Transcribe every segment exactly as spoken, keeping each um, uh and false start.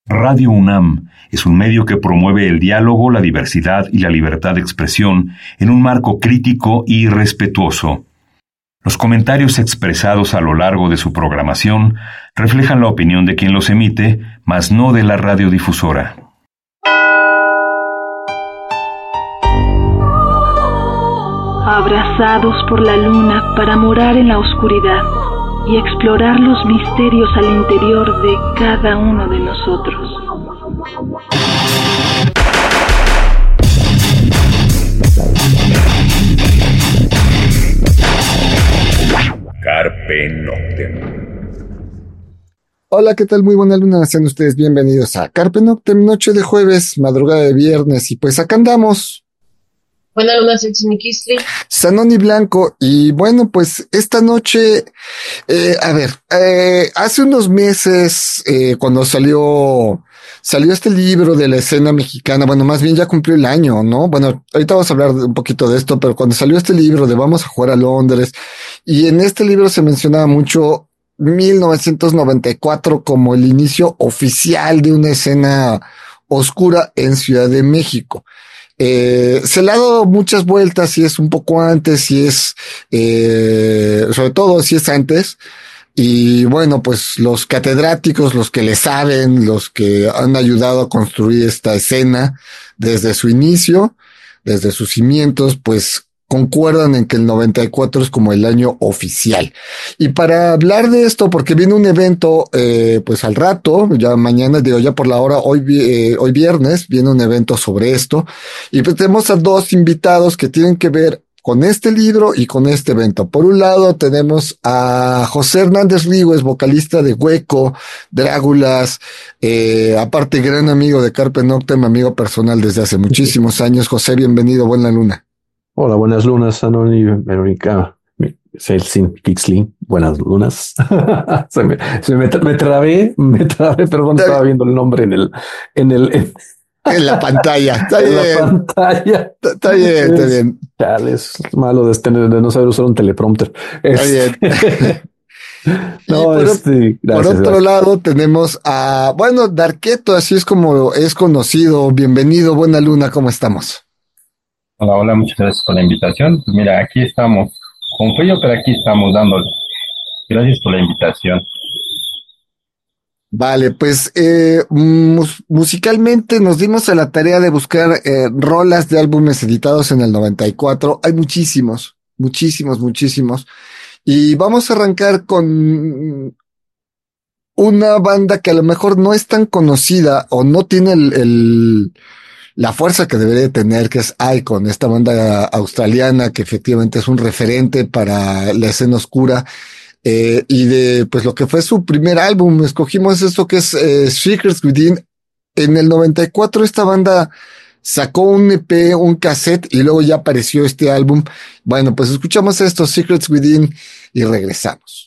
Radio UNAM es un medio que promueve el diálogo, la diversidad y la libertad de expresión en un marco crítico y respetuoso. Los comentarios expresados a lo largo de su programación reflejan la opinión de quien los emite, mas no de la radiodifusora. Abrazados por la luna para morar en la oscuridad y explorar los misterios al interior de cada uno de nosotros. Carpe Noctem. Hola, ¿qué tal? Muy buena luna, sean ustedes bienvenidos a Carpe Noctem, noche de jueves, madrugada de viernes, y pues acá andamos. Buena luna, Sexiniquistli. Sanoni Blanco, y bueno, pues esta noche, eh, a ver, eh, hace unos meses, eh, cuando salió, salió este libro de la escena mexicana, bueno, más bien ya cumplió el año, ¿no? Bueno, ahorita vamos a hablar un poquito de esto, pero cuando salió este libro de Vamos a jugar a Londres, y en este libro se mencionaba mucho mil novecientos noventa y cuatro como el inicio oficial de una escena oscura en Ciudad de México. Eh, se le ha dado muchas vueltas, si es un poco antes, si es, eh, sobre todo si es antes. Y bueno, pues los catedráticos, los que le saben, los que han ayudado a construir esta escena desde su inicio, desde sus cimientos, pues concuerdan en que el noventa y cuatro es como el año oficial. Y para hablar de esto, porque viene un evento, eh, pues al rato, ya mañana, digo ya por la hora, hoy, eh, hoy viernes, viene un evento sobre esto. Y pues tenemos a dos invitados que tienen que ver con este libro y con este evento. Por un lado tenemos a José Hernández Ríguez, vocalista de Hueco, Drágulas, eh, aparte gran amigo de Carpe Noctem, amigo personal desde hace muchísimos años. José, bienvenido, buena luna. Hola, buenas lunas, Sanoni, Verónica, Celsin, Pixley, buenas lunas. se me, se me, me trabé, me trabé, perdón, estaba viendo el nombre en el, en el, en, en la pantalla. Está en bien. la pantalla. Está bien, está bien. Chale, es malo de, este, de no saber usar un teleprompter. Está bien. No, por, este, gracias, por otro gracias. lado tenemos a, bueno, Darketo, así es como es conocido. Bienvenido, buena luna, ¿cómo estamos? Hola, hola, muchas gracias por la invitación. Pues mira, aquí estamos, con frío, pero aquí estamos dándole. Gracias por la invitación. Vale, pues eh, mus- musicalmente nos dimos a la tarea de buscar eh, rolas de álbumes editados en el noventa y cuatro. Hay muchísimos, muchísimos, muchísimos. Y vamos a arrancar con una banda que a lo mejor no es tan conocida o no tiene el... el la fuerza que debería tener, que es Icon, esta banda australiana que efectivamente es un referente para la escena oscura, eh, y de pues lo que fue su primer álbum. Escogimos esto que es eh, Secrets Within. En el noventa y cuatro esta banda sacó un E P, un cassette, y luego ya apareció este álbum. Bueno, pues escuchamos esto, Secrets Within, y regresamos.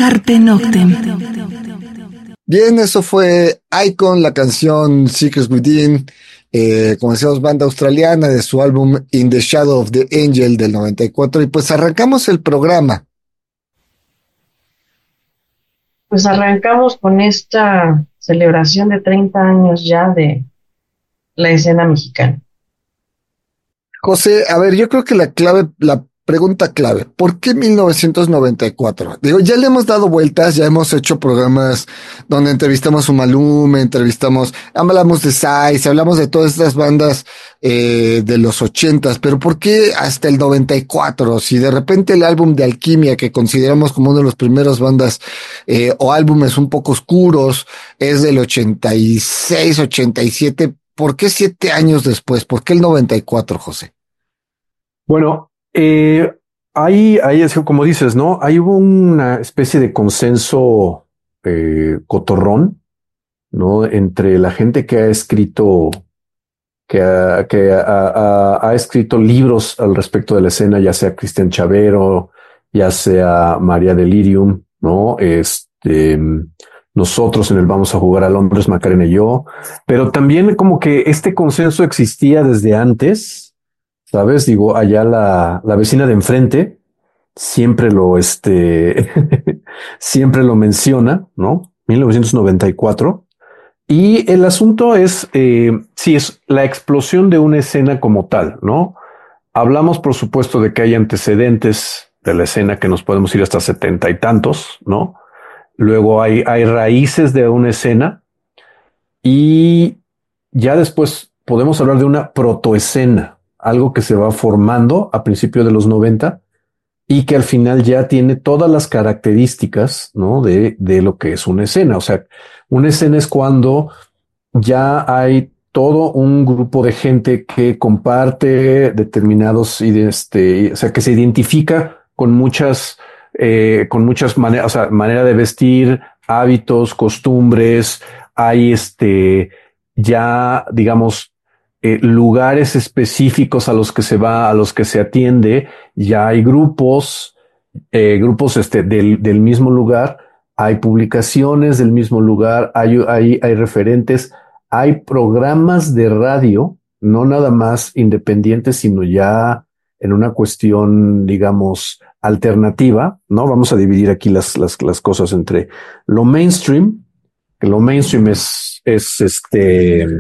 Carpe Noctem. Bien, eso fue Icon, la canción Secrets Within, eh, como decíamos, banda australiana de su álbum In the Shadow of the Angel del noventa y cuatro. Y pues arrancamos el programa. Pues arrancamos con esta celebración de treinta años ya de la escena mexicana. José, a ver, yo creo que la clave, la pregunta clave, ¿por qué mil novecientos noventa y cuatro? Digo, ya le hemos dado vueltas, ya hemos hecho programas donde entrevistamos a Maluma, entrevistamos, hablamos de Size, hablamos de todas estas bandas eh, de los ochentas, pero ¿por qué hasta el noventa y cuatro? Si de repente el álbum de Alquimia, que consideramos como uno de los primeros bandas eh, o álbumes un poco oscuros, es del ochenta y seis, ochenta y siete, ¿por qué siete años después? ¿Por qué el noventa y cuatro, José? Bueno, eh, ahí, ahí es como dices, ¿no? Ahí hubo una especie de consenso eh, cotorrón, ¿no? Entre la gente que ha escrito, que, ha, que ha, ha, ha escrito libros al respecto de la escena, ya sea Cristian Chavero, ya sea María Delirium, ¿no? Este, nosotros en el Vamos a Jugar a Londres, Macarena y yo, pero también como que este consenso existía desde antes. ¿Sabes? Digo, allá la, la vecina de enfrente siempre lo, este, siempre lo menciona, ¿no? mil novecientos noventa y cuatro. Y el asunto es, eh, sí, es la explosión de una escena como tal, ¿no? Hablamos, por supuesto, de que hay antecedentes de la escena que nos podemos ir hasta setenta y tantos, ¿no? Luego hay, hay raíces de una escena y ya después podemos hablar de una protoescena, algo que se va formando a principios de los noventa y que al final ya tiene todas las características, ¿no? De, de lo que es una escena. O sea, una escena es cuando ya hay todo un grupo de gente que comparte determinados, y de este, o sea, que se identifica con muchas, eh, con muchas maneras, o sea, manera de vestir, hábitos, costumbres. Hay este, ya, digamos, Eh, lugares específicos a los que se va, a los que se atiende, ya hay grupos, eh, grupos este, del, del mismo lugar, hay publicaciones del mismo lugar, hay, hay, hay referentes, hay programas de radio, no nada más independientes, sino ya en una cuestión, digamos, alternativa, ¿no? Vamos a dividir aquí las, las, las cosas entre lo mainstream, que lo mainstream es, es este,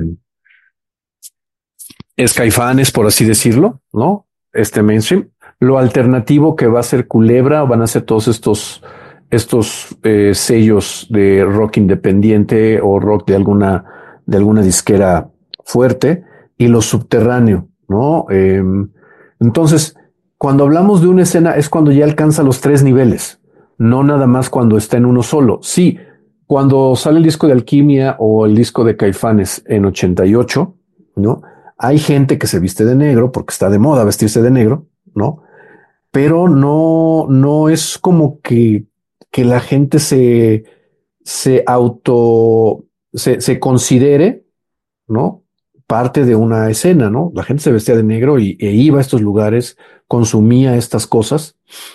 es Caifanes, por así decirlo, ¿no? Este mainstream. Lo alternativo que va a ser Culebra, van a ser todos estos, estos eh, sellos de rock independiente o rock de alguna, de alguna disquera fuerte, y lo subterráneo, ¿no? Eh, entonces, cuando hablamos de una escena es cuando ya alcanza los tres niveles, no nada más cuando está en uno solo. Sí, cuando sale el disco de Alquimia o el disco de Caifanes en ochenta y ocho, ¿no? Hay gente que se viste de negro porque está de moda vestirse de negro, ¿no? Pero no, no es como que, que la gente se, se auto, se, se considere, ¿no? Parte de una escena, ¿no? La gente se vestía de negro y, e iba a estos lugares, consumía estas cosas.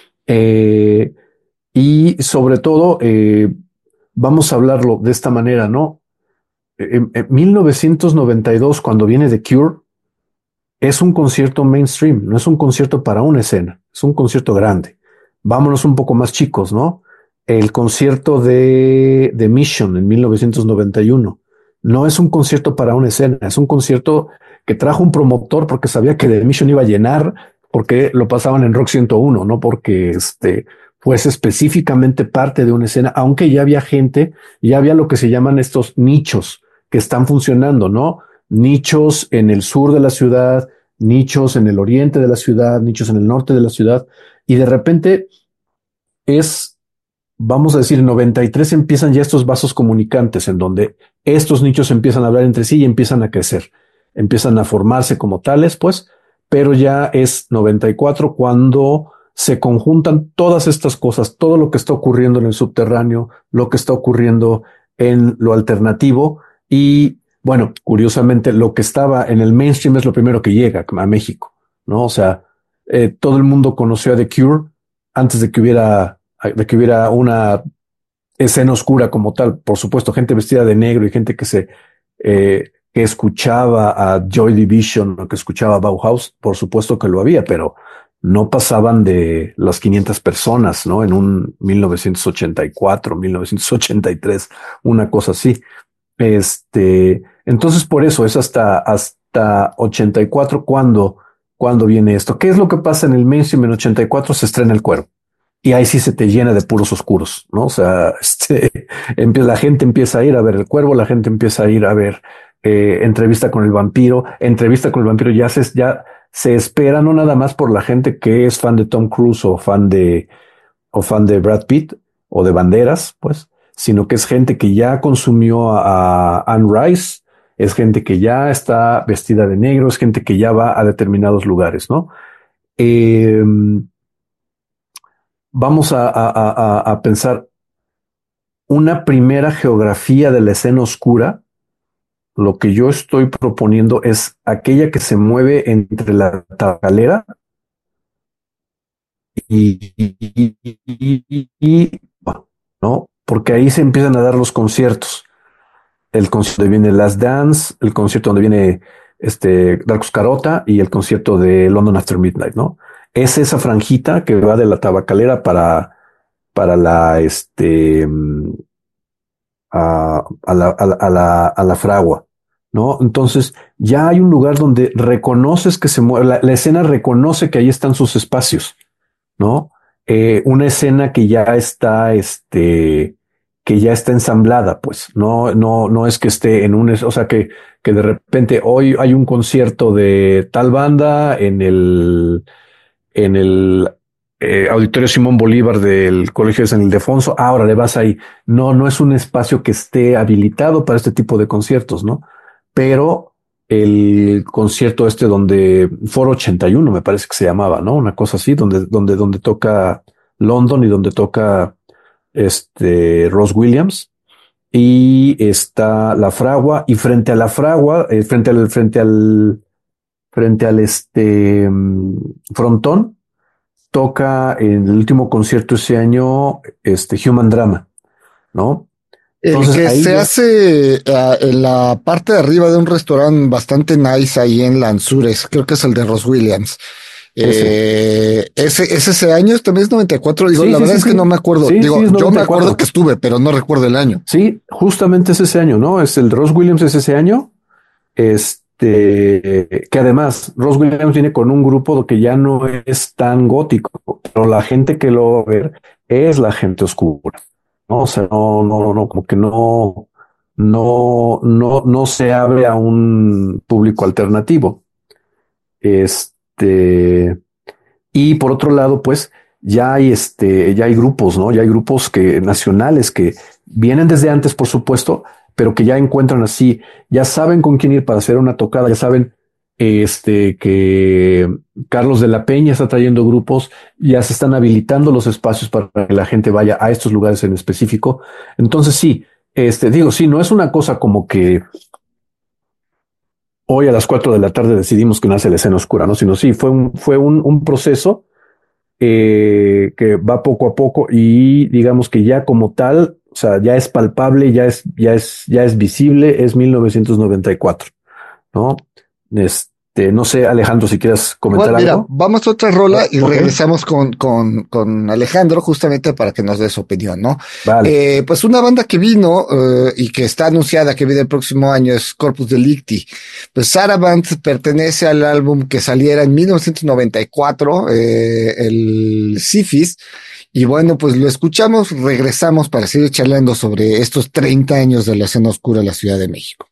Eh, y sobre todo, eh, vamos a hablarlo de esta manera, ¿no? En, en mil novecientos noventa y dos, cuando viene The Cure, es un concierto mainstream, no es un concierto para una escena, es un concierto grande. Vámonos un poco más chicos, ¿no? El concierto de, de Mission en mil novecientos noventa y uno no es un concierto para una escena, es un concierto que trajo un promotor porque sabía que The Mission iba a llenar, porque lo pasaban en Rock ciento uno, no porque este fuese específicamente parte de una escena, aunque ya había gente, ya había lo que se llaman estos nichos que están funcionando, ¿no? Nichos en el sur de la ciudad, nichos en el oriente de la ciudad, nichos en el norte de la ciudad, y de repente es, vamos a decir, en noventa y tres empiezan ya estos vasos comunicantes en donde estos nichos empiezan a hablar entre sí y empiezan a crecer, empiezan a formarse como tales, pues, pero ya es noventa y cuatro cuando se conjuntan todas estas cosas, todo lo que está ocurriendo en el subterráneo, lo que está ocurriendo en lo alternativo. Y bueno, curiosamente, lo que estaba en el mainstream es lo primero que llega a México, ¿no? O sea, eh, todo el mundo conoció a The Cure antes de que hubiera, de que hubiera una escena oscura como tal. Por supuesto, gente vestida de negro y gente que se eh, que escuchaba a Joy Division o que escuchaba a Bauhaus, por supuesto que lo había, pero no pasaban de las quinientas personas, ¿no? En un mil novecientos ochenta y cuatro, mil novecientos ochenta y tres, una cosa así. Este, entonces por eso es hasta, hasta ochenta y cuatro cuando, cuando viene esto. ¿Qué es lo que pasa en el mainstream? En ochenta y cuatro se estrena El Cuervo. Y ahí sí se te llena de puros oscuros, ¿no? O sea, este, la gente empieza a ir a ver El Cuervo, la gente empieza a ir a ver eh, Entrevista con el Vampiro. Entrevista con el Vampiro ya se, ya se espera, no nada más por la gente que es fan de Tom Cruise o fan de, o fan de Brad Pitt o de Banderas, pues, sino que es gente que ya consumió a, a Anne Rice, es gente que ya está vestida de negro, es gente que ya va a determinados lugares, ¿no? Eh, vamos a, a, a, a pensar una primera geografía de la escena oscura. Lo que yo estoy proponiendo es aquella que se mueve entre la tabacalera y, y, y, y, y ¿no? Porque ahí se empiezan a dar los conciertos. El concierto donde viene Last Dance, el concierto donde viene este Darkus Carota y el concierto de London After Midnight, ¿no? Es esa franjita que va de la tabacalera para, para la, este, a, a, la, a, la, a, la, a la fragua, ¿no? Entonces ya hay un lugar donde reconoces que se mueve, la, la escena reconoce que ahí están sus espacios, ¿no? Eh, una escena que ya está, este, que ya está ensamblada, pues, no, no, no es que esté en un, o sea, que, que de repente hoy hay un concierto de tal banda en el, en el eh, Auditorio Simón Bolívar del Colegio de San Ildefonso, ahora le vas ahí. No, no es un espacio que esté habilitado para este tipo de conciertos, ¿no? Pero el concierto este donde Foro ochenta y uno me parece que se llamaba, ¿no? Una cosa así, donde, donde, donde toca London y donde toca este Ross Williams y está la fragua y frente a la fragua, eh, frente al, frente al, frente al este um, frontón, toca en el último concierto ese año, este Human Drama, ¿no? Entonces, el que se ya... hace uh, en la parte de arriba de un restaurante bastante nice ahí en Lanzures, creo que es el de Ross Williams. Ese, eh, ese, ese, ese año también es noventa y cuatro, digo, sí, la sí, verdad sí, es que sí. no me acuerdo, sí, digo, yo me acuerdo que estuve, pero no recuerdo el año. Sí, justamente es ese año, ¿no? Es el Ross Williams es ese año, este, que además Ross Williams viene con un grupo que ya no es tan gótico, pero la gente que lo va a ver es la gente oscura, ¿no? O sea, no, no, no, como que no, no, no, no se abre a un público alternativo. Este, Este, y por otro lado, pues ya hay este, ya hay grupos, ¿no? Ya hay grupos que nacionales que vienen desde antes, por supuesto, pero que ya encuentran así, ya saben con quién ir para hacer una tocada, ya saben este, que Carlos de la Peña está trayendo grupos, ya se están habilitando los espacios para que la gente vaya a estos lugares en específico. Entonces sí, este, digo, sí, no es una cosa como que hoy a las cuatro de la tarde decidimos que nace la escena oscura, ¿no? Sino sí, fue un, fue un, un proceso eh, que va poco a poco y digamos que ya como tal, o sea, ya es palpable, ya es, ya es, ya es visible, es mil novecientos noventa y cuatro, ¿no? Este, no sé, Alejandro, si quieres comentar bueno, mira, algo. Vamos a otra rola y okay. regresamos con, con, con Alejandro justamente para que nos dé su opinión, ¿no? Vale. Eh, pues una banda que vino eh, y que está anunciada que viene el próximo año es Corpus Delicti. Pues Saraband pertenece al álbum que saliera en mil novecientos noventa y cuatro, eh, el Sifis. Y bueno, pues lo escuchamos, regresamos para seguir charlando sobre estos treinta años de la escena oscura de la Ciudad de México.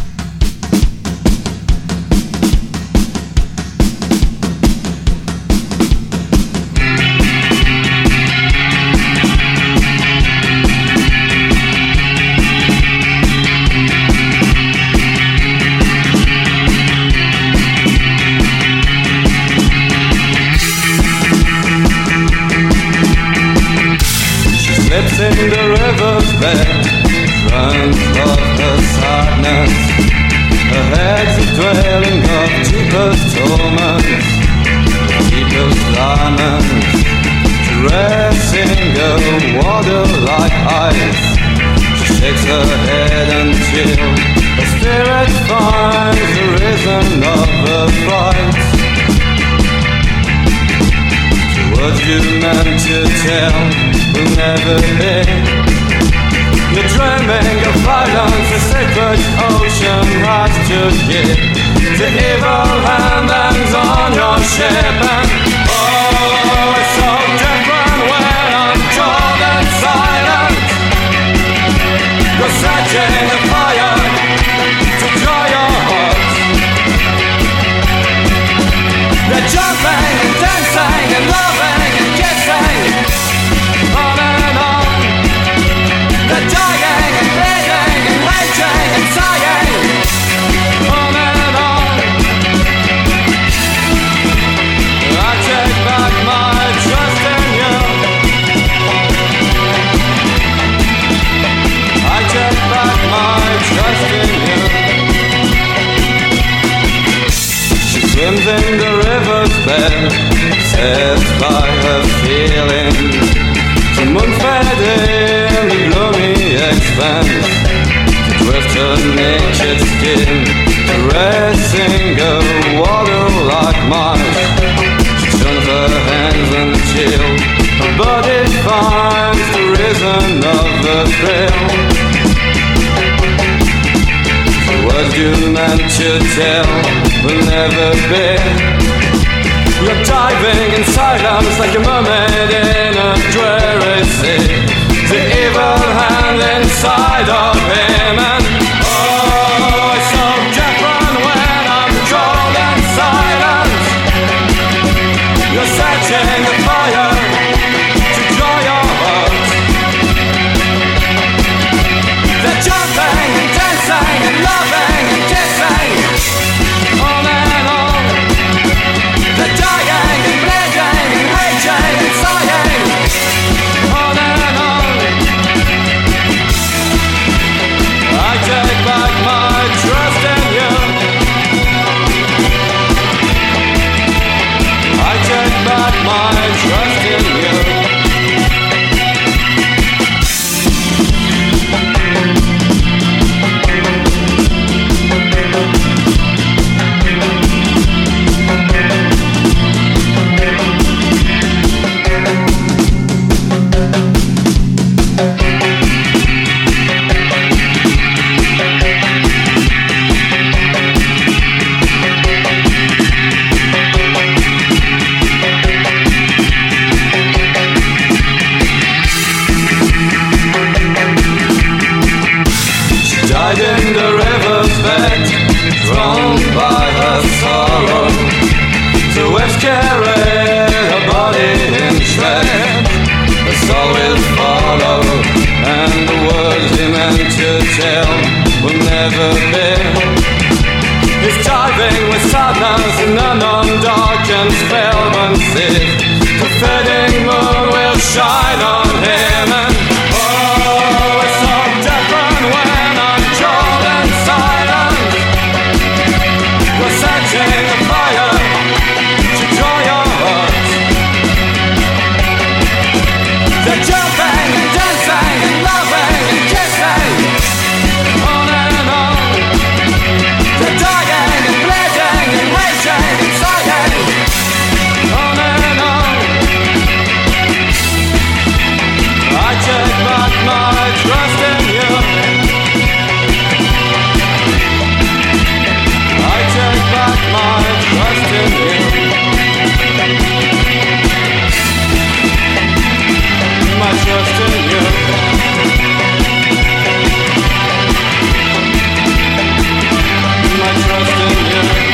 In the river's bed, runs of her sadness, her head's a dwelling of deepest torment, deepest garments, to caressing her water like ice. She shakes her head until her spirit finds the rhythm of her flight. The words you meant to tell will never be. You're dreaming of violence, the sacred ocean has to give. The evil hand hangs on your ship, and oh, it's so different when I'm cold and silent. You're setting a fire to dry your heart. They're jumping and dancing and loving and kissing on and on. They're dying and bleeding and raging and sighing on and on. I take back my trust in you. I take back my trust in you. She swims in the river's bed, says by her feeling. The moon fed in the gloomy expanse, to twist her naked skin, caressing her water like mice. She turns her hands until her body finds the rhythm of the thrill. The words you meant to tell will never be. You're diving in silence like a mermaid in a dreary sea. The evil hand inside of him, and oh, it's so different when I'm cold and silent. You're setting a fire to dry your heart. They're jumping and dancing and loving and kissing on and on. They're dying and bleeding and raging and sighing on and on. I take back my trust in you. I take back my trust in you. Died in the river's bed, drowned by her sorrow. The waves carry her body in shred. Her soul will follow, and the words he meant to tell will never be. He's diving with sadness in an undark and spellbound sea. The fading moon will shine on him, and oh, it's so different when I'm cold and silent. We're setting a fire to dry your heart. They're jumping and dancing and loving and kissing on and on. They're dying and bleeding and raging and sighing on and on. I take back my trust in you. I take back my trust in you. My trust in you. My trust in you.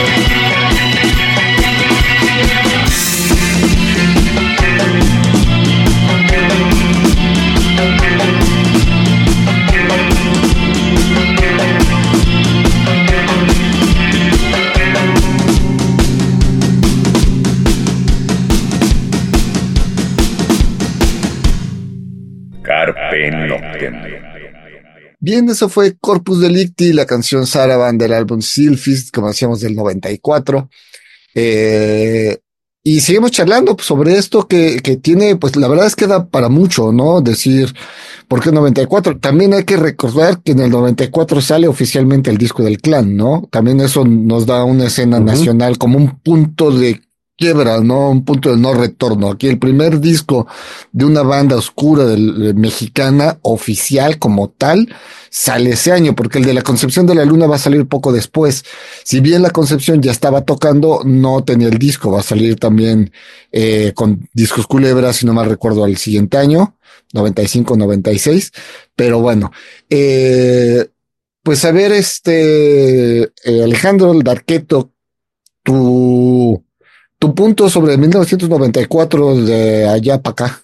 Carpe Noctem. Bien, eso fue Corpus Delicti, la canción Saravan del álbum Sealfist, como decíamos, del noventa y cuatro. Eh, y seguimos charlando pues, sobre esto que, que tiene, pues la verdad es que da para mucho, ¿no? Decir, ¿por qué noventa y cuatro? También hay que recordar que en el noventa y cuatro sale oficialmente el disco del Clan, ¿no? También eso nos da una escena Ujú. nacional como un punto de quiebra, ¿no? Un punto de no retorno. Aquí el primer disco de una banda oscura del, de mexicana oficial como tal sale ese año, porque el de la Concepción de la Luna va a salir poco después. Si bien la Concepción ya estaba tocando, no tenía el disco, va a salir también eh, con Discos Culebra, si no mal recuerdo, al siguiente año, noventa y cinco, noventa y seis, pero bueno, eh, pues a ver, este, eh, Alejandro el Darqueto, tu, tu punto sobre mil novecientos noventa y cuatro de allá para acá.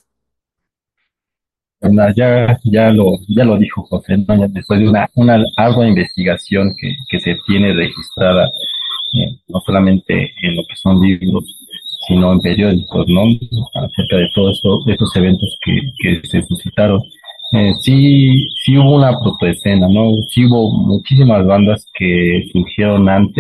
Bueno, ya, ya lo, ya lo dijo José, ¿no? Ya después de una, una ardua investigación que, que se tiene registrada, eh, no solamente en lo que son libros, sino en periódicos, ¿no? Acerca de todos esto, de estos eventos que, que se suscitaron. Eh, sí, sí hubo una protoescena, ¿no? Sí hubo muchísimas bandas que surgieron antes,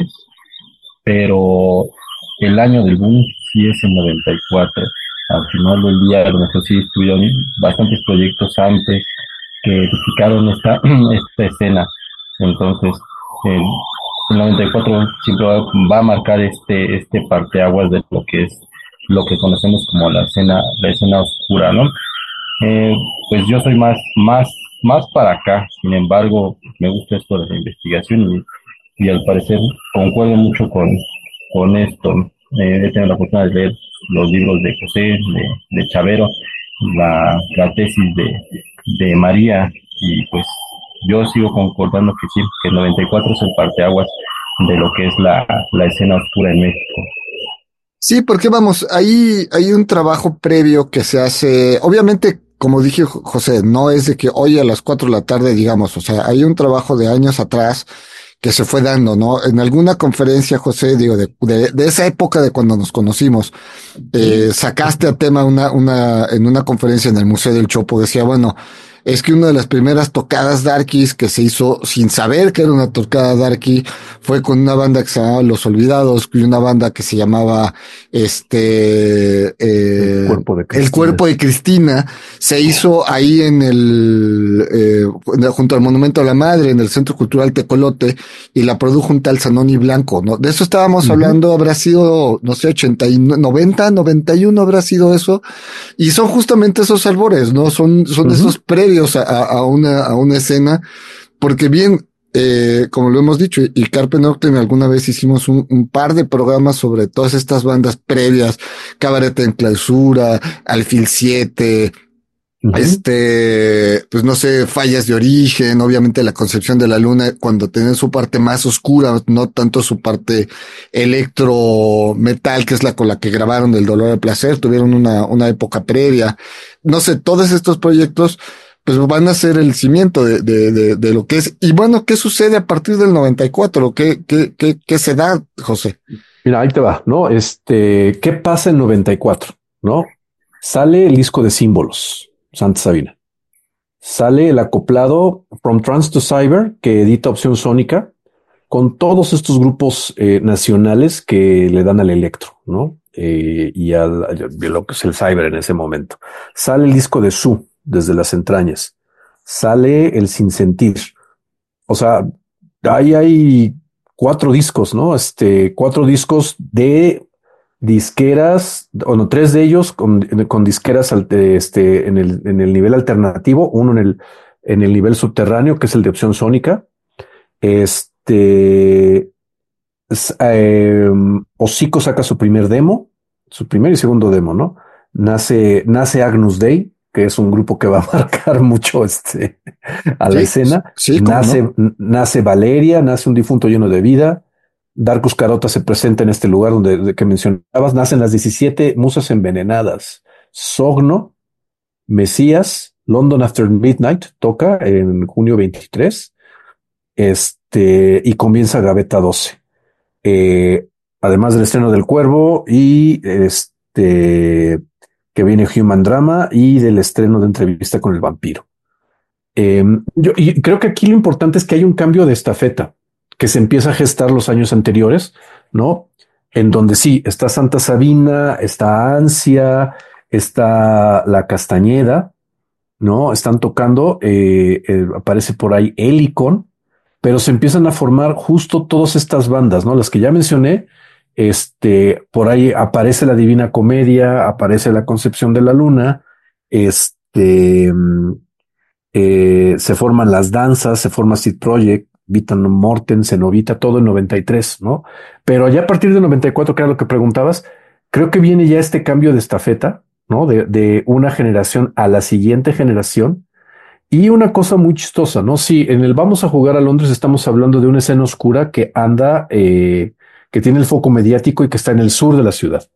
pero el año del boom sí es el noventa y cuatro. Al final del día, a lo mejor sí estuvieron bastantes proyectos antes que edificaron esta, esta escena. Entonces, el, el noventa y cuatro siempre va, va a marcar este, este parteaguas de lo que es lo que conocemos como la escena, la escena oscura, ¿no? Eh, pues yo soy más, más, más para acá. Sin embargo, me gusta esto de la investigación y, y al parecer concuerdo mucho con, con esto. Eh, he tenido la oportunidad de leer los libros de José, de, de Chavero, la, la tesis de, de María, y pues yo sigo concordando que sí, que el noventa y cuatro es el parteaguas de lo que es la, la escena oscura en México. Sí, porque vamos, ahí hay un trabajo previo que se hace, obviamente, como dije Jo- José, no es de que hoy a las cuatro de la tarde digamos, o sea, hay un trabajo de años atrás que se fue dando, ¿no? En alguna conferencia, José, digo, de, de, de esa época de cuando nos conocimos, eh, sacaste a tema una, una, en una conferencia en el Museo del Chopo, decía, bueno, es que una de las primeras tocadas darkies que se hizo sin saber que era una tocada darky fue con una banda que se llamaba Los Olvidados y una banda que se llamaba este El eh, cuerpo de El Cristina. Cuerpo de Cristina. Se hizo ahí en el eh, junto al Monumento a la Madre, en el Centro Cultural Tecolote, y la produjo un tal Zanoni Blanco, ¿no? De eso estábamos Ujú. hablando, habrá sido, no sé, ochenta y noventa, noventa y uno habrá sido eso. Y son justamente esos albores, ¿no? Son, son Ujú. esos previos a, a, a una, a una escena, porque bien, eh, como lo hemos dicho, y Carpe Noctem alguna vez hicimos un, un par de programas sobre todas estas bandas previas, Cabaret en Clausura, Alfil siete, Ujú. este, pues no sé, Fallas de Origen, obviamente La Concepción de la Luna, cuando tienen su parte más oscura, no tanto su parte electro metal, que es la con la que grabaron El Dolor al Placer, tuvieron una, una época previa. No sé, todos estos proyectos, pues van a ser el cimiento de, de, de, de lo que es. Y bueno, ¿qué sucede a partir del noventa y cuatro? ¿Qué, qué, qué, qué se da, José? Mira, ahí te va, ¿no? Este, ¿qué pasa en noventa y cuatro? ¿No? Sale el disco de Símbolos, Santa Sabina. Sale el acoplado From Trance to Cyber, que edita Opción Sónica, con todos estos grupos eh, nacionales que le dan al electro, ¿no? Eh, y al, a lo que es el cyber en ese momento. Sale el disco de Su, Desde las Entrañas. Sale el Sin Sentir. O sea, ahí hay cuatro discos, ¿no? Este, cuatro discos de disqueras, bueno, tres de ellos con, con disqueras al- este, en el, en el nivel alternativo, uno en el, en el nivel subterráneo, que es el de Opción Sónica. Este, s- eh, Hocico saca su primer demo, su primer y segundo demo, ¿no? Nace, nace Agnus Dei, que es un grupo que va a marcar mucho este, a la Sí, escena. sí, cómo Nace, no. n- nace Valeria, nace Un Difunto Lleno de Vida. Darkus Carota se presenta en este lugar donde de que mencionabas. Nacen las diecisiete musas envenenadas. Sogno, Mesías, London After Midnight toca en junio veintitrés. Este, y comienza Gaveta doce. Eh, además del estreno del Cuervo y este que viene Human Drama y del estreno de Entrevista con el Vampiro. Eh, yo y creo que aquí lo importante es que hay un cambio de estafeta que se empieza a gestar los años anteriores, ¿no? en donde sí, está Santa Sabina, está Ansia, está La Castañeda, ¿no? Están tocando, eh, eh, aparece por ahí Helicon, pero se empiezan a formar justo todas estas bandas, ¿no? Las que ya mencioné, este, por ahí aparece la Divina Comedia, aparece la Concepción de la Luna, este, eh, se forman las danzas, se forma Seed Project, Vita Morten, Cenovita, todo en noventa y tres, ¿no? Pero ya a partir de noventa y cuatro, que era lo que preguntabas, creo que viene ya este cambio de estafeta, ¿no? De, de una generación a la siguiente generación. Y una cosa muy chistosa, ¿no? Sí, en el Vamos a jugar a Londres estamos hablando de una escena oscura que anda, eh, que tiene el foco mediático y que está en el sur de la ciudad.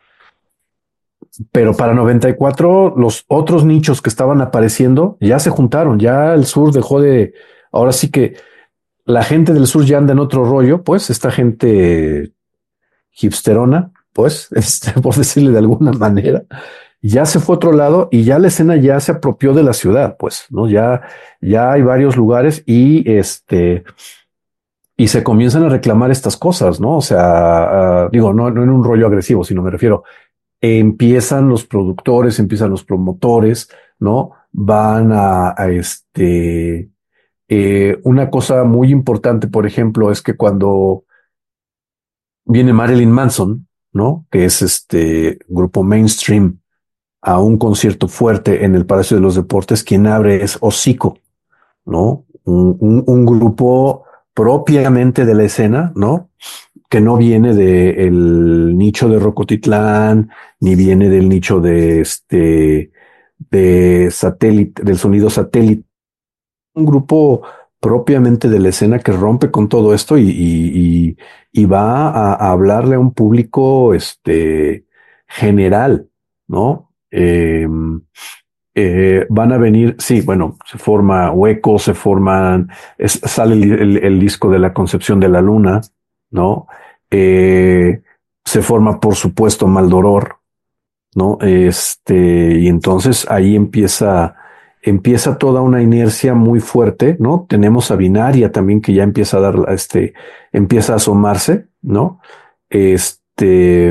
Pero para noventa y cuatro, los otros nichos que estaban apareciendo ya se juntaron, ya el sur dejó de... Ahora sí que la gente del sur ya anda en otro rollo, pues, esta gente hipsterona, pues, este, por decirle de alguna manera, ya se fue a otro lado y ya la escena ya se apropió de la ciudad, pues, ¿no? Ya, ya hay varios lugares y este, y se comienzan a reclamar estas cosas, ¿no? O sea, uh, digo, no, no en un rollo agresivo, sino me refiero, empiezan los productores, empiezan los promotores, ¿no? Van a, a este, eh, una cosa muy importante, por ejemplo, es que cuando viene Marilyn Manson, ¿no? Que es este grupo mainstream, a un concierto fuerte en el Palacio de los Deportes, quien abre es Hocico, ¿no? Un, un, un grupo propiamente de la escena, ¿no? Que no viene del nicho de Rocotitlán, ni viene del nicho de este, de satélite, del sonido satélite. Un grupo propiamente de la escena que rompe con todo esto y, y, y, y va a, a hablarle a un público, este, general, ¿no? Eh, eh, van a venir, sí, bueno, se forma Hueco, se forman, es, sale el, el, el disco de La Concepción de la Luna, ¿no? Eh, se forma, por supuesto, Maldoror, ¿no? Este, y entonces ahí empieza, empieza toda una inercia muy fuerte, ¿no? Tenemos a Binaria también que ya empieza a dar, este, empieza a asomarse, ¿no? Este,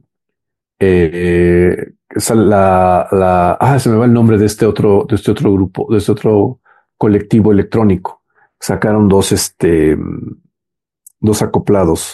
eh, la, la, ah, se me va el nombre de este otro, de este otro grupo, de este otro colectivo electrónico. Sacaron dos, este, dos acoplados.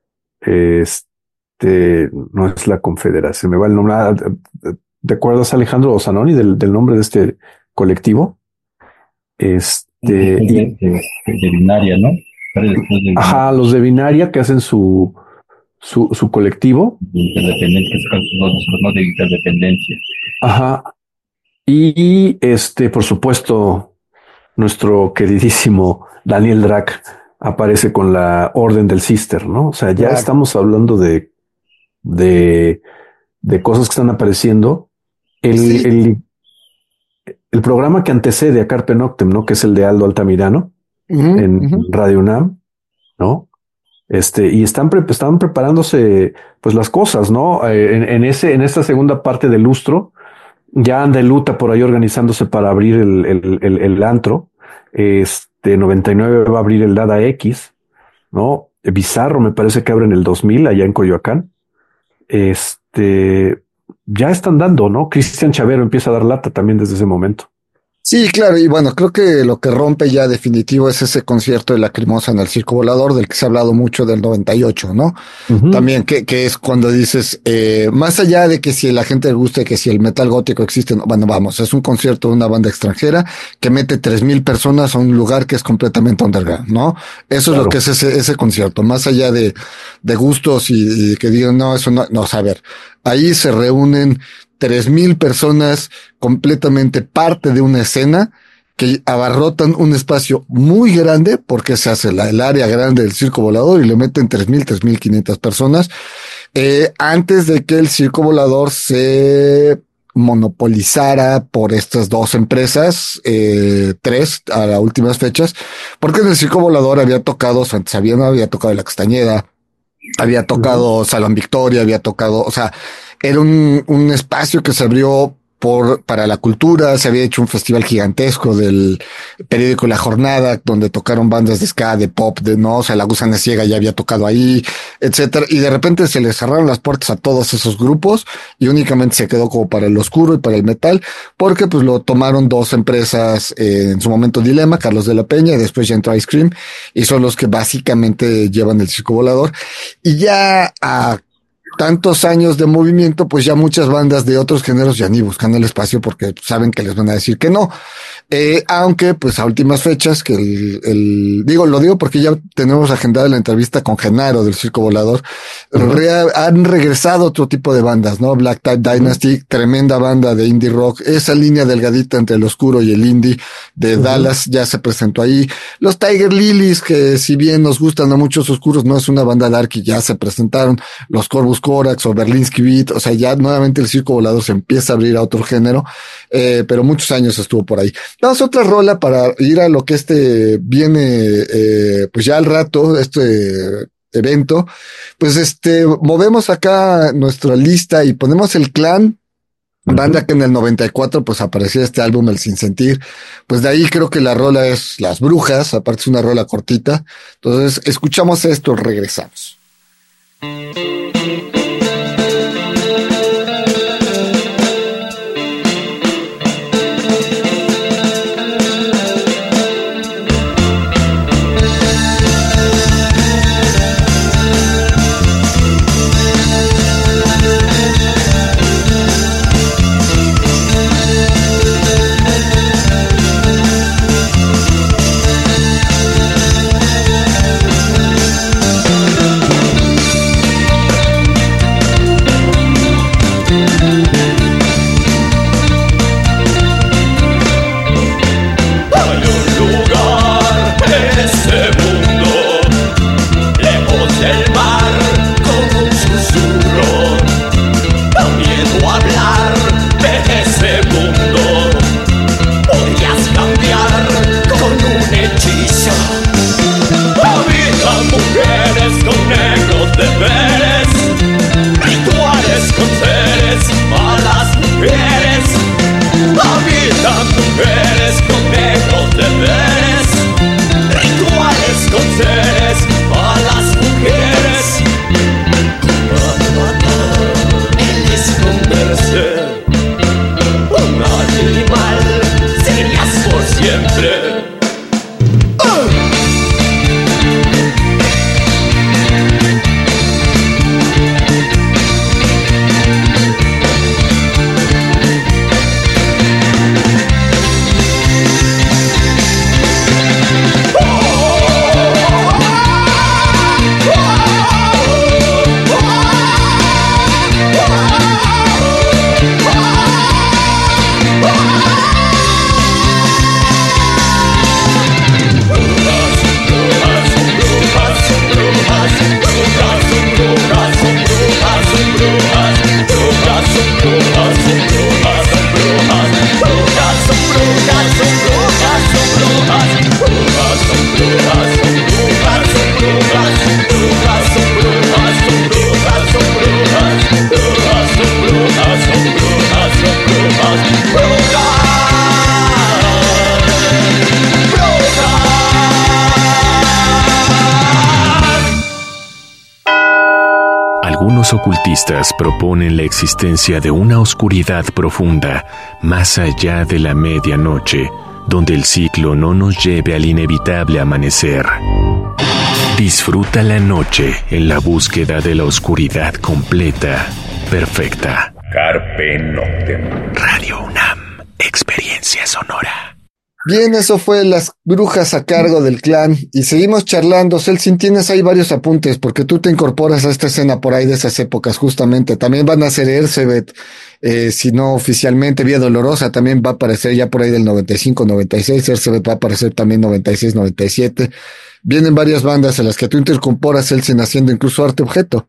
Este, no es la Confederación, se me va el nombre. ¿Te acuerdas, Alejandro Osanoni, del, del nombre de este colectivo? Este, de, de, de, de Binaria, ¿no? De ajá, los de Binaria que hacen su, su, su colectivo. De interdependencia, no de interdependencia. Ajá. Y este, por supuesto, nuestro queridísimo Daniel Drac aparece con la Orden del Cister, ¿no? O sea, ya claro. Estamos hablando de, de, de cosas que están apareciendo. El, sí. el, el programa que antecede a Carpe Noctem, ¿no? Que es el de Aldo Altamirano uh-huh, en uh-huh. Radio UNAM, ¿no? Este, y están, pre- están preparándose, pues, las cosas, ¿no? Eh, en, en ese, en esta segunda parte del lustro, ya anda el Luta por ahí organizándose para abrir el, el, el, el antro. Este, noventa y nueve va a abrir el Dada X, ¿no? Bizarro me parece que abre en el dos mil allá en Coyoacán. Este, ya están dando, ¿no? Cristian Chavero empieza a dar lata también desde ese momento. Sí, claro, y bueno, creo que lo que rompe ya definitivo es ese concierto de Lacrimosa en el Circo Volador, del que se ha hablado mucho del noventa y ocho, ¿no? Uh-huh. También, que, que es cuando dices, eh, más allá de que si a la gente le guste, que si el metal gótico existe, no, bueno, vamos, es un concierto de una banda extranjera que mete tres mil personas a un lugar que es completamente underground, ¿no? Eso claro. Es lo que es ese, ese concierto, más allá de, de gustos y, y que digan, no, eso no, no, o sea, a ver, ahí se reúnen tres mil personas completamente parte de una escena que abarrotan un espacio muy grande porque se hace la, el área grande del Circo Volador y le meten tres mil, tres mil quinientas personas, eh, antes de que el Circo Volador se monopolizara por estas dos empresas, eh, tres a las últimas fechas, porque en el Circo Volador había tocado Santa Sabina, había tocado La Castañeda, había tocado uh-huh. Salón Victoria, había tocado, o sea, era un, un espacio que se abrió por, para la cultura, se había hecho un festival gigantesco del periódico La Jornada, donde tocaron bandas de ska, de pop, de no, o sea, La Gusana Ciega ya había tocado ahí, etcétera, y de repente se les cerraron las puertas a todos esos grupos y únicamente se quedó como para el oscuro y para el metal, porque pues lo tomaron dos empresas, eh, en su momento Dilema, Carlos de la Peña, y después ya entró Ice Cream, y son los que básicamente llevan el circo volador, y ya a tantos años de movimiento, pues ya muchas bandas de otros géneros ya ni buscan el espacio porque saben que les van a decir que no. Eh, aunque, pues a últimas fechas, que el, el, digo, lo digo porque ya tenemos agendada la entrevista con Genaro del Circo Volador, uh-huh. re, han regresado otro tipo de bandas, ¿no? Black Tide Dynasty, uh-huh. tremenda banda de indie rock, esa línea delgadita entre el oscuro y el indie de uh-huh. Dallas ya se presentó ahí. Los Tiger Lilies, que si bien nos gustan a muchos oscuros, no es una banda dark y ya se presentaron. Los Corvus Corax o Berlinsky Beat, o sea, ya nuevamente el Circo Volador se empieza a abrir a otro género, eh, pero muchos años estuvo por ahí. Damos otra rola para ir a lo que este viene, eh, pues ya al rato, este evento, pues este, movemos acá nuestra lista y ponemos el Clan, banda que en el noventa y cuatro pues apareció este álbum El Sinsentir, pues de ahí creo que la rola es Las Brujas, aparte es una rola cortita, entonces escuchamos esto, regresamos. Algunos ocultistas proponen la existencia de una oscuridad profunda más allá de la medianoche, donde el ciclo no nos lleve al inevitable amanecer. Disfruta la noche en la búsqueda de la oscuridad completa, perfecta. Carpe Noctem. Radio UNAM, experiencia sonora. Bien, eso fue Las Brujas a cargo del Clan y seguimos charlando. Celsin, tienes ahí varios apuntes porque tú te incorporas a esta escena por ahí de esas épocas justamente. También van a ser Ercebet, eh, si no oficialmente, Vía Dolorosa también va a aparecer ya por ahí del noventa y cinco, noventa y seis, Ercebet va a aparecer también noventa y seis, noventa y siete. Vienen varias bandas en las que tú te incorporas, Celsin, haciendo incluso arte objeto.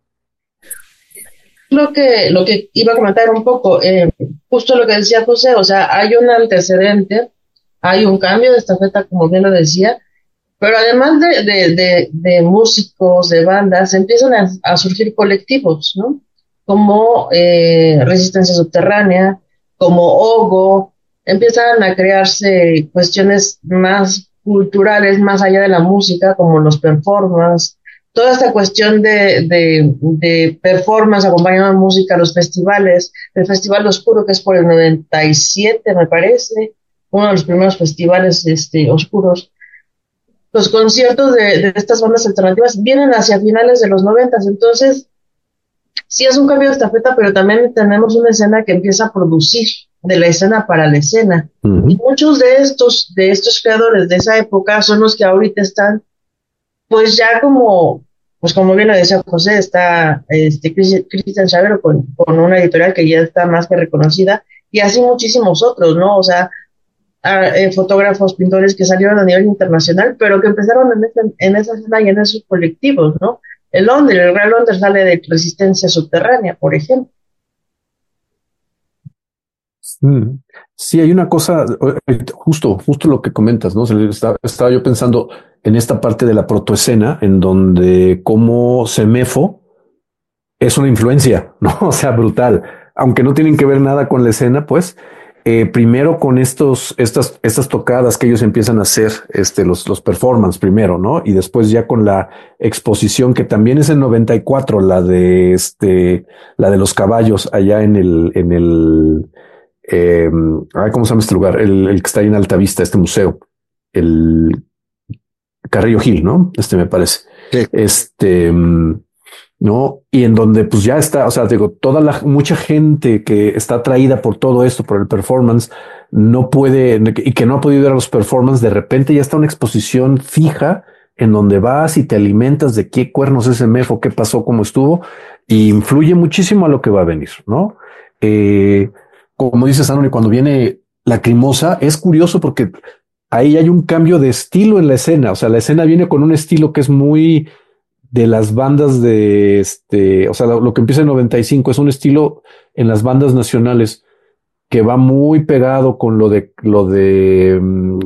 Lo que, lo que iba a comentar un poco, eh, justo lo que decía José, o sea, hay un antecedente. Hay un cambio de estafeta, como bien lo decía, pero además de, de, de, de músicos, de bandas, empiezan a, a surgir colectivos, ¿no? Como eh, Resistencia Subterránea, como Ogo, empiezan a crearse cuestiones más culturales, más allá de la música, como los performance, toda esta cuestión de, de, de performance acompañado de música, los festivales, el Festival Oscuro, que es por el noventa y siete, me parece, uno de los primeros festivales este, oscuros. Los conciertos de, de estas bandas alternativas vienen hacia finales de los noventas, entonces sí es un cambio de estafeta, pero también tenemos una escena que empieza a producir de la escena para la escena. Uh-huh. Y muchos de estos, de estos creadores de esa época son los que ahorita están, pues ya como, pues como bien lo decía José, está este Cristian Chavero con, con una editorial que ya está más que reconocida, y así muchísimos otros, ¿no? O sea, a, eh, fotógrafos, pintores que salieron a nivel internacional, pero que empezaron en, ese, en esa escena y en esos colectivos, ¿no? El Londres, el Gran Londres sale de Resistencia Subterránea, por ejemplo. Sí, hay una cosa, justo, justo lo que comentas, ¿no? Estaba, estaba yo pensando en esta parte de la protoescena, en donde como Semefo es una influencia, ¿no? O sea, brutal. Aunque no tienen que ver nada con la escena, pues, eh, primero con estos, estas, estas tocadas que ellos empiezan a hacer, este, los, los performance primero, ¿no? Y después ya con la exposición, que también es en noventa y cuatro, la de este, la de los caballos allá en el, en el, Eh, ¿cómo se llama este lugar? El, el que está ahí en Altavista, este museo, el Carrillo Gil, ¿no? Este me parece. Sí. Este, ¿no? Y en donde pues ya está, o sea, digo, toda la, mucha gente que está atraída por todo esto, por el performance, no puede, y que no ha podido ir a los performance, de repente ya está una exposición fija en donde vas y te alimentas de qué cuernos es M F O, qué pasó, cómo estuvo, y influye muchísimo a lo que va a venir, ¿no? Eh, Como dice Sanoni, cuando viene Lacrimosa, es curioso porque ahí hay un cambio de estilo en la escena. O sea, la escena viene con un estilo que es muy de las bandas de este, o sea, lo, lo que empieza en noventa y cinco es un estilo en las bandas nacionales que va muy pegado con lo de lo de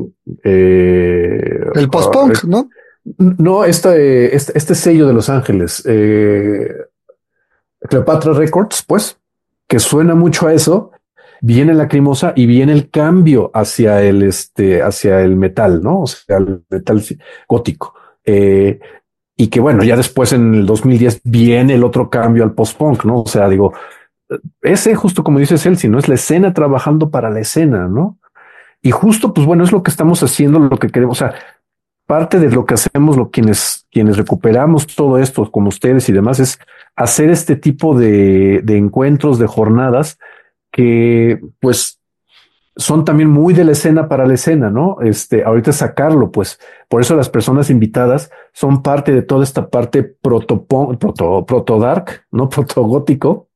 eh, el post-punk, uh, ¿no? No, este, este, este sello de Los Ángeles, eh, Cleopatra Records, pues, que suena mucho a eso. Viene Lacrimosa y viene el cambio hacia el este, hacia el metal, ¿no? O sea, el metal gótico. Eh, y que bueno, ya después en el dos mil diez viene el otro cambio al post-punk, ¿no? O sea, digo, ese justo como dice Celsi, ¿no? Es la escena trabajando para la escena, ¿no? Y justo, pues bueno, es lo que estamos haciendo, lo que queremos. O sea, parte de lo que hacemos, lo quienes, quienes recuperamos todo esto, como ustedes y demás, es hacer este tipo de, de encuentros, de jornadas, que pues son también muy de la escena para la escena, ¿no? Este, ahorita sacarlo, pues, por eso las personas invitadas son parte de toda esta parte proto, proto, proto dark, ¿no? Proto gótico.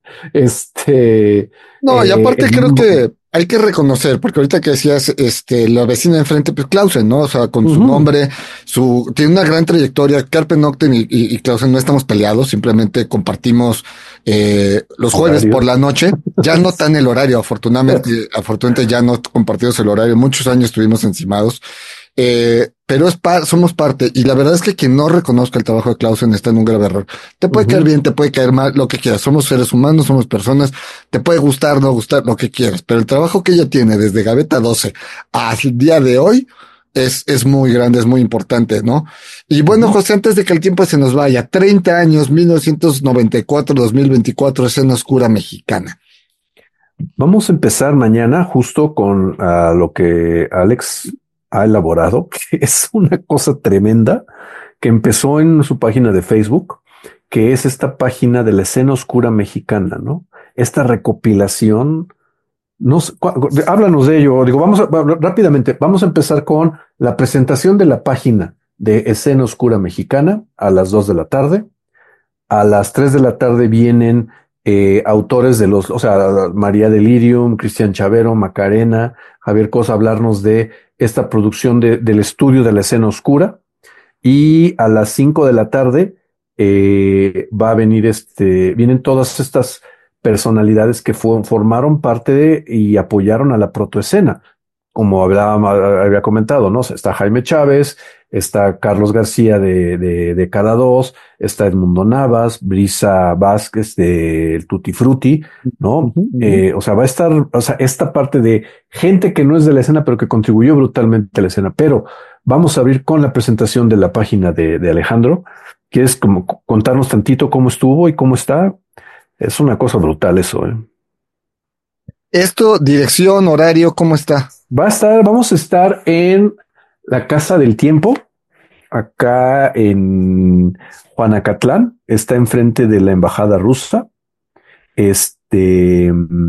Este. No, y aparte eh, creo el... que hay que reconocer, porque ahorita que decías, este, la vecina de enfrente, pues Clausen, ¿no? O sea, con uh-huh. su nombre, su, tiene una gran trayectoria. Carpe Noctem y, y, y Clausen no estamos peleados, simplemente compartimos, eh, los jueves horario. Por la noche. Ya no tan el horario, afortunadamente, afortunadamente ya no compartimos el horario. Muchos años estuvimos encimados. Eh, pero es par, somos parte, y la verdad es que quien no reconozca el trabajo de Clausen está en un grave error. Te puede uh-huh. caer bien, te puede caer mal, lo que quieras. Somos seres humanos, somos personas, te puede gustar, no gustar, lo que quieras. Pero el trabajo que ella tiene desde Gaveta doce hasta el día de hoy es, es muy grande, es muy importante, ¿no? Y bueno, uh-huh. José, antes de que el tiempo se nos vaya, treinta años, mil novecientos noventa y cuatro, dos mil veinticuatro, escena oscura mexicana. Vamos a empezar mañana justo con uh, lo que Alex ha elaborado, que es una cosa tremenda, que empezó en su página de Facebook, que es esta página de la escena oscura mexicana, ¿no? Esta recopilación, no sé, cu- háblanos de ello. Digo, vamos a, rápidamente, vamos a empezar con la presentación de la página de Escena Oscura Mexicana a las dos de la tarde. A las tres de la tarde vienen eh, autores de los, o sea, María Delirium, Cristian Chavero, Macarena, Javier Cosa, hablarnos de esta producción de, del estudio de la escena oscura. Y a las cinco de la tarde eh, va a venir este, vienen todas estas personalidades que fue, formaron parte de y apoyaron a la protoescena. Como hablaba, había comentado, ¿no? Está Jaime Chávez, está Carlos García de, de, de Cada Dos, está Edmundo Navas, Brisa Vázquez de Tutti Frutti, ¿no? Uh-huh, uh-huh. Eh, o sea, va a estar, o sea, esta parte de gente que no es de la escena, pero que contribuyó brutalmente a la escena. Pero vamos a abrir con la presentación de la página de, de Alejandro. ¿Quieres como contarnos tantito cómo estuvo y cómo está? Es una cosa brutal eso, ¿eh? Esto, dirección, horario, ¿cómo está? Va a estar, vamos a estar en la Casa del Tiempo, acá en Juanacatlán, está enfrente de la embajada rusa. Este,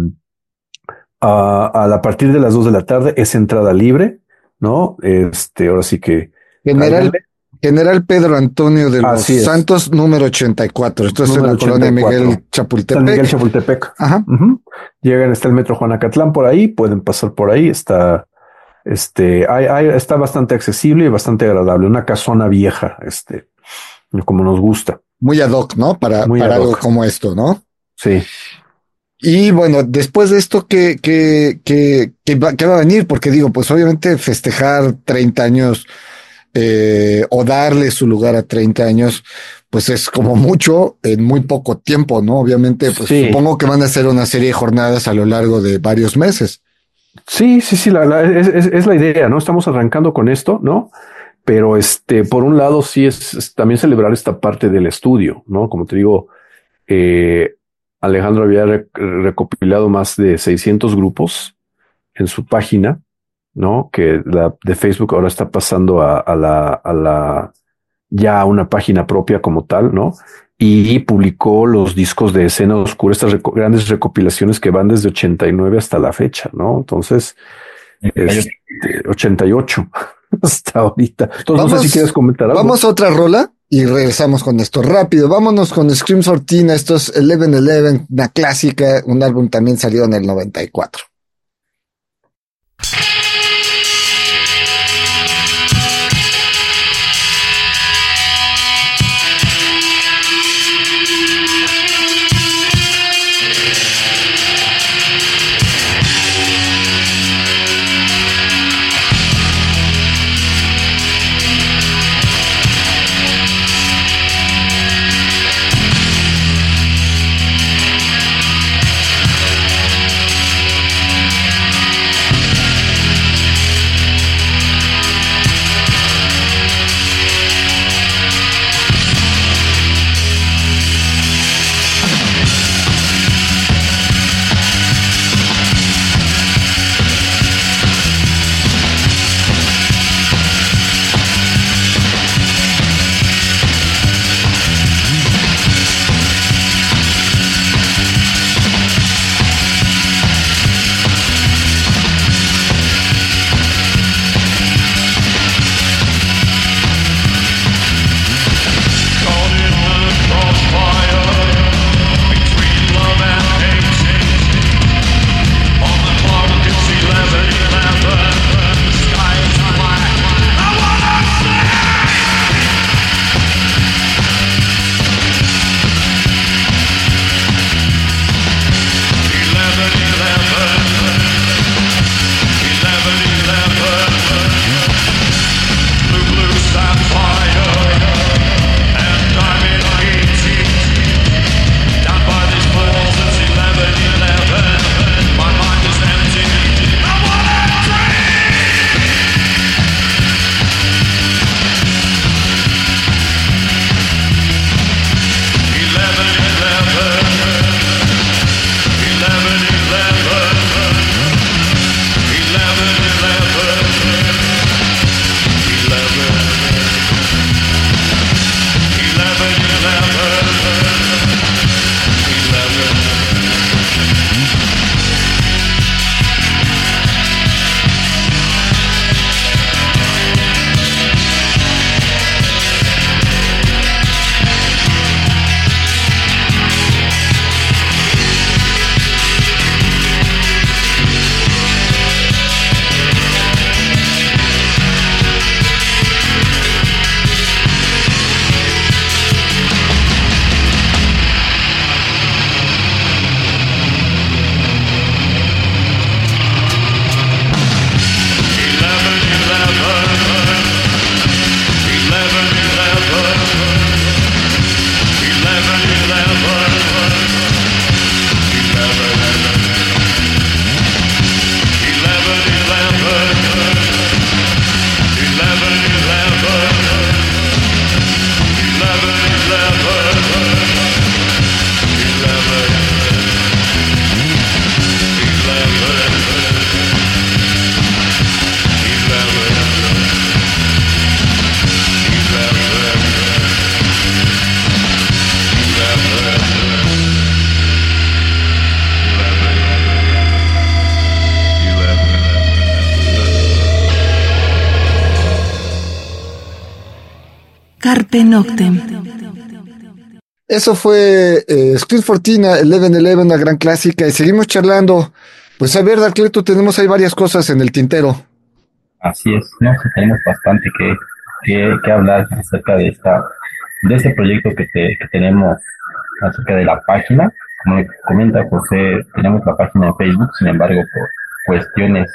a, a, a partir de las dos de la tarde es entrada libre, ¿no? Este, ahora sí que. General, General Pedro Antonio de los Santos, número ochenta y cuatro. Esto es en la colonia Miguel Chapultepec. San Miguel Chapultepec. Ajá. Uh-huh. Llegan, está el metro Juanacatlán por ahí, pueden pasar por ahí, está. Este, hay, hay, está bastante accesible y bastante agradable. Una casona vieja, este, como nos gusta. Muy ad hoc, ¿no? Para, para algo como esto, ¿no? Sí. Y bueno, después de esto, ¿qué, qué, qué, qué, va, qué va a venir? Porque digo, pues obviamente festejar treinta años eh, o darle su lugar a treinta años, pues es como mucho en muy poco tiempo, ¿no? Obviamente, pues sí. Supongo que van a hacer una serie de jornadas a lo largo de varios meses. Sí, sí, sí, la, la, es, es, es la idea, ¿no? Estamos arrancando con esto, ¿no? Pero este, por un lado, sí es, es también celebrar esta parte del estudio, ¿no? Como te digo, eh, Alejandro había rec recopilado más de seiscientos grupos en su página, ¿no? Que la de Facebook ahora está pasando a, a la, a la, ya a una página propia como tal, ¿no? Y publicó los discos de Escena Oscura, estas reco grandes recopilaciones que van desde ochenta y nueve hasta la fecha, ¿no? Entonces, este, ochenta y ocho hasta ahorita. Entonces, vamos, no sé si quieres comentar algo. Vamos a otra rola y regresamos con esto rápido. Vámonos con Scream Sortina, esto es eleven eleven, una clásica, un álbum también salió en el noventa y cuatro. Carpe Noctem. Eso fue eh, Script Fortina, Eleven Eleven, una gran clásica, y seguimos charlando. Pues a ver, Darkleto, tenemos ahí varias cosas en el tintero. Así es, no, sí, tenemos bastante que, que, que hablar acerca de esta, de este proyecto que, te, que tenemos acerca de la página. Como comenta José, tenemos la página de Facebook, sin embargo, por cuestiones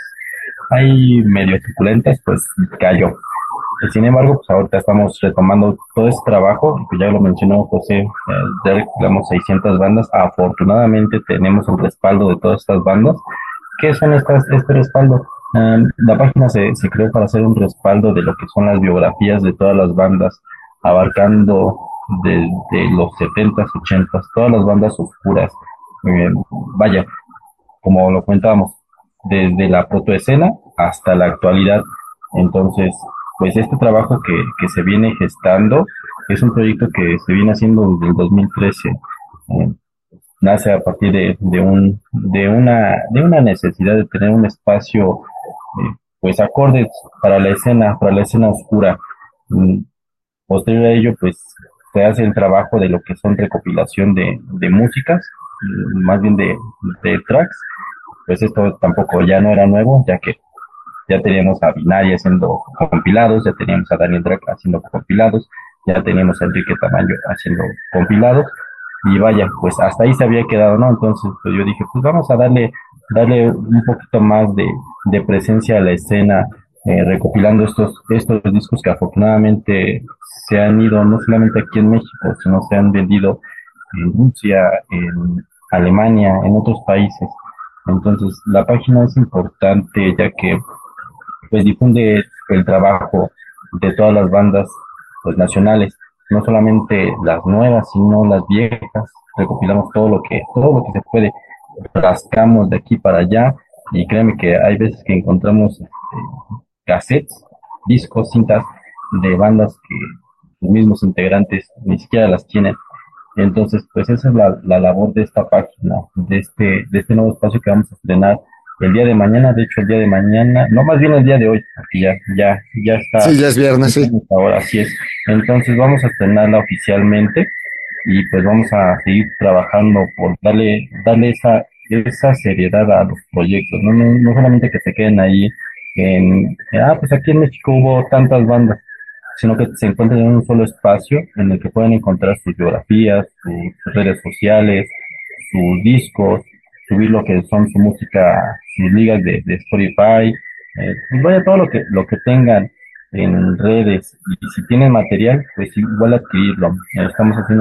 ahí medio truculentas, pues cayó. Y sin embargo, pues ahorita estamos retomando todo este trabajo, que ya lo mencionó José, eh, ya recopilamos seiscientas bandas. Afortunadamente tenemos el respaldo de todas estas bandas. ¿Qué son estas, este respaldo? Um, la página se, se creó para hacer un respaldo de lo que son las biografías de todas las bandas, abarcando desde los setentas, ochentas, todas las bandas oscuras. Eh, vaya, como lo comentábamos, desde la protoescena hasta la actualidad. Entonces, pues este trabajo que, que se viene gestando es un proyecto que se viene haciendo desde el dos mil trece. Eh, nace a partir de, de un de una de una necesidad de tener un espacio eh, pues acorde para la escena para la escena oscura. Mm, posterior a ello, pues se hace el trabajo de lo que son recopilación de, de músicas, mm, más bien de, de tracks. Pues esto tampoco ya no era nuevo, ya que ya teníamos a Binari haciendo compilados, ya teníamos a Daniel Drake haciendo compilados, ya teníamos a Enrique Tamayo haciendo compilados, y vaya, pues hasta ahí se había quedado, ¿no? Entonces pues yo dije, pues vamos a darle, darle un poquito más de, de presencia a la escena, eh, recopilando estos, estos discos que afortunadamente se han ido, no solamente aquí en México, sino se han vendido en Rusia, en Alemania, en otros países. Entonces la página es importante, ya que pues difunde el trabajo de todas las bandas pues nacionales, no solamente las nuevas, sino las viejas. Recopilamos todo lo que, todo lo que se puede, rascamos de aquí para allá, y créeme que hay veces que encontramos este, cassettes, discos, cintas de bandas que los mismos integrantes ni siquiera las tienen. Entonces, pues esa es la, la labor de esta página, de este, de este nuevo espacio que vamos a estrenar el día de mañana. De hecho, el día de mañana, no, más bien el día de hoy, porque ya, ya, ya está. Sí, ya es viernes, sí. Ahora así es. Entonces vamos a estrenarla oficialmente, y pues vamos a seguir trabajando por darle, darle esa, esa seriedad a los proyectos, no, no, no solamente que se queden ahí en, ah, pues aquí en México hubo tantas bandas, sino que se encuentren en un solo espacio en el que pueden encontrar sus biografías, sus redes sociales, sus discos, subir lo que son su música, sus ligas de, de Spotify, eh, pues vaya, todo lo que, lo que tengan en redes, y si tienen material, pues igual adquirirlo. Eh, estamos haciendo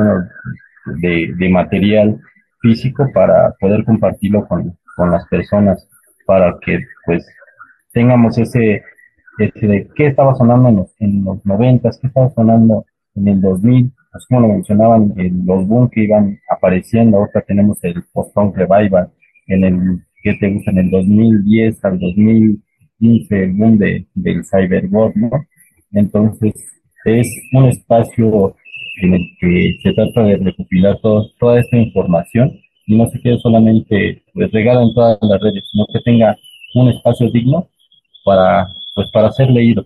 de, de material físico para poder compartirlo con, con las personas, para que pues tengamos ese, ese de qué estaba sonando en los, en los noventas, qué estaba sonando en el dos mil, así como lo mencionaban, en los boom que iban apareciendo. Ahora tenemos el post-punk revival en el que te gusta en el dos mil diez al dos mil quince, el boom de, del cyberpunk, ¿no? Entonces es un espacio en el que se trata de recopilar todo, toda esta información, y no se quede solamente pues regada en todas las redes, sino que tenga un espacio digno para pues para ser leído.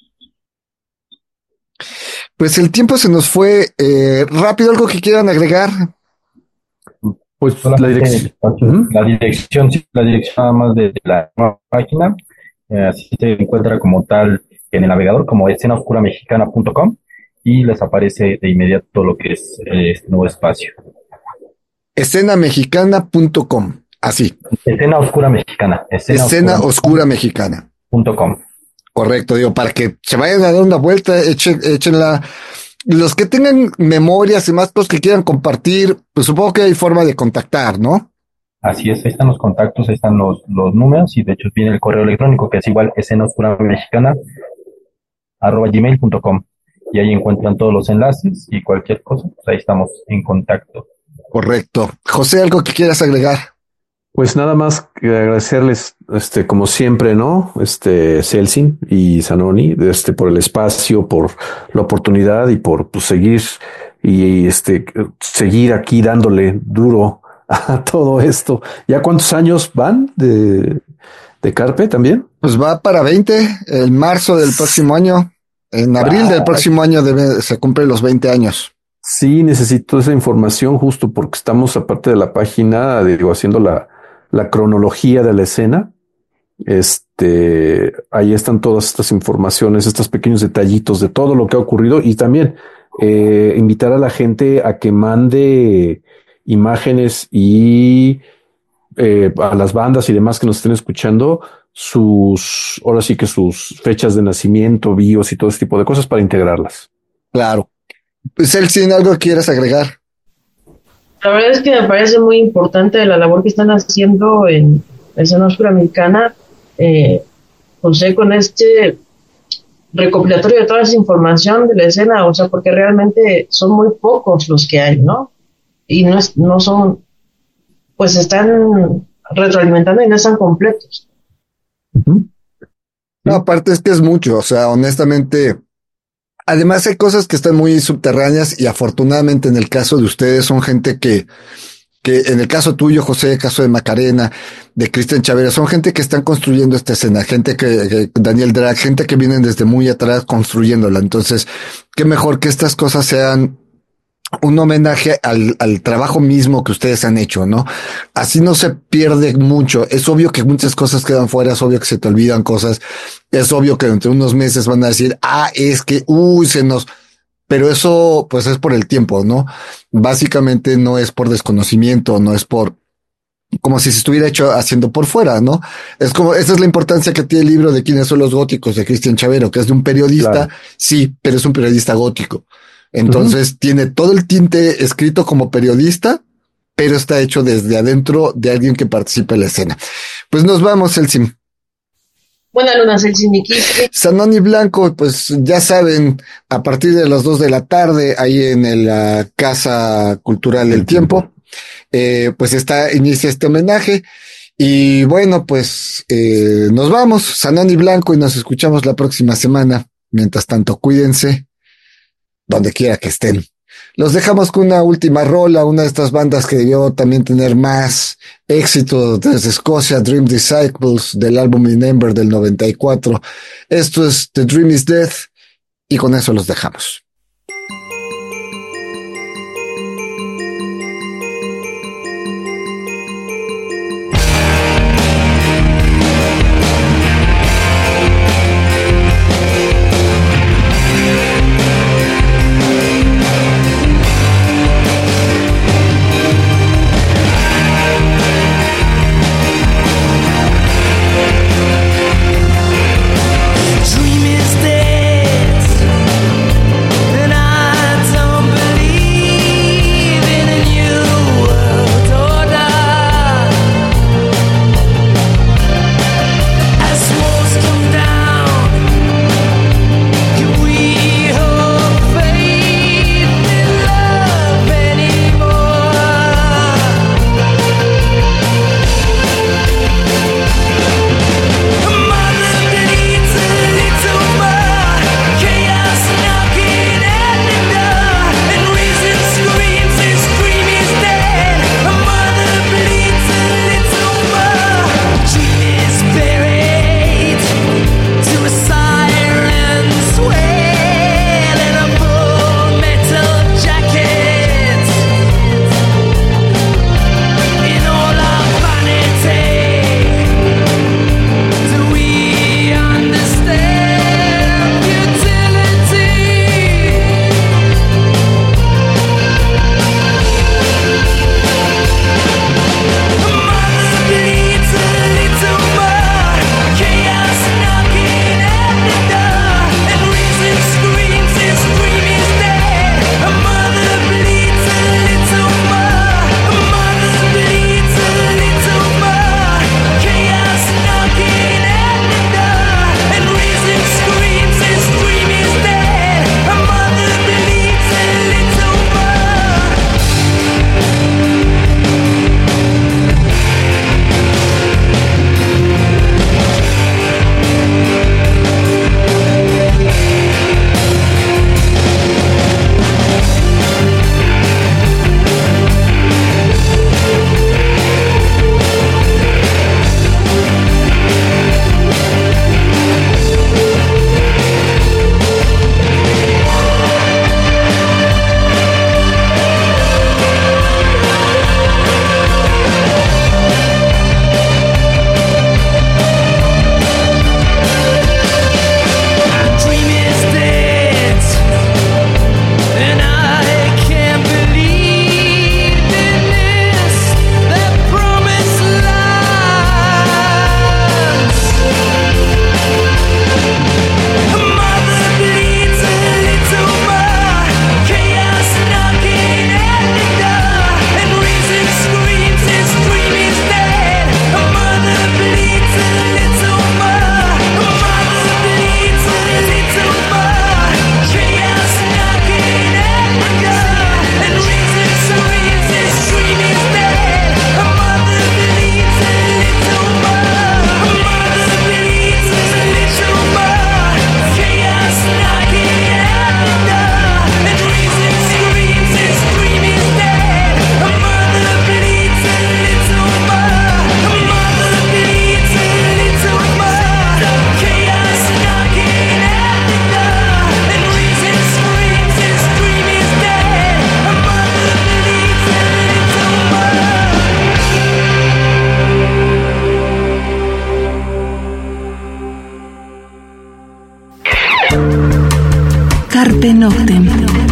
Pues el tiempo se nos fue eh, rápido. ¿Algo que quieran agregar? Pues la dirección, uh-huh. la dirección, sí, la dirección nada más de, de la página, eh, así se encuentra como tal en el navegador como escena oscura mexicana punto com, y les aparece de inmediato lo que es eh, este nuevo espacio. escena mexicana punto com, así. Escena Oscura Mexicana. Escena, escena Oscura Mexicana. Punto com. Correcto, digo, para que se vayan a dar una vuelta, echen, échenla. Los que tengan memorias y más cosas que quieran compartir, pues supongo que hay forma de contactar, ¿no? Así es, ahí están los contactos, ahí están los, los números, y de hecho viene el correo electrónico, que es igual escena oscura mexicana arroba gmail punto com, y ahí encuentran todos los enlaces y cualquier cosa, pues ahí estamos en contacto. Correcto. José, ¿algo que quieras agregar? Pues nada más que agradecerles, este, como siempre, ¿no? Este, Celsin y Zanoni, este, por el espacio, por la oportunidad y por pues, seguir y este, seguir aquí dándole duro a todo esto. ¿Ya cuántos años van de, de Carpe también? Pues va para veinte, el marzo del próximo año. En abril Ah, del próximo año debe, se cumplen los veinte años. Sí, necesito esa información justo porque estamos, aparte de la página, digo, haciendo la, la cronología de la escena. Este, ahí están todas estas informaciones, estos pequeños detallitos de todo lo que ha ocurrido y también eh, invitar a la gente a que mande imágenes y eh, a las bandas y demás que nos estén escuchando sus, ahora sí que sus fechas de nacimiento, bios y todo ese tipo de cosas para integrarlas. Claro. Pues, Elsin, ¿algo que quieras agregar? La verdad es que me parece muy importante la labor que están haciendo en la escena oscura mexicana, eh, José, con este recopilatorio de toda esa información de la escena, o sea, porque realmente son muy pocos los que hay, ¿no? Y no, es, no son, pues están retroalimentando y no están completos. Uh-huh. No, aparte es que es mucho, o sea, honestamente, además hay cosas que están muy subterráneas y afortunadamente en el caso de ustedes son gente que, que en el caso tuyo, José, el caso de Macarena, de Cristian Chavera, son gente que están construyendo esta escena, gente que, que Daniel Drag, gente que vienen desde muy atrás construyéndola. Entonces, qué mejor que estas cosas sean un homenaje al, al trabajo mismo que ustedes han hecho, ¿no? Así no se pierde mucho. Es obvio que muchas cosas quedan fuera, es obvio que se te olvidan cosas, es obvio que dentro de unos meses van a decir, ah, es que, uy, se nos... Pero eso, pues, es por el tiempo, ¿no? Básicamente no es por desconocimiento, no es por... como si se estuviera hecho haciendo por fuera, ¿no? Es como, esa es la importancia que tiene el libro de quiénes son los góticos de Cristian Chavero, que es de un periodista, claro. Sí, pero es un periodista gótico. Entonces uh-huh. tiene todo el tinte escrito como periodista, pero está hecho desde adentro de alguien que participa en la escena. Pues nos vamos, Elsim. Buenas lunas, Elsim y Quispe. Sanón y Blanco, pues ya saben, a partir de las dos de la tarde, ahí en la Casa Cultural del Tiempo, eh, pues está, inicia este homenaje. Y bueno, pues eh, nos vamos, Sanón y Blanco, y nos escuchamos la próxima semana. Mientras tanto, cuídense donde quiera que estén. Los dejamos con una última rola, una de estas bandas que debió también tener más éxito desde Escocia, Dream Disciples, del álbum Remember del noventa y cuatro. Esto es The Dream is Dead, y con eso los dejamos. Dream is dead. Carpe Noctem.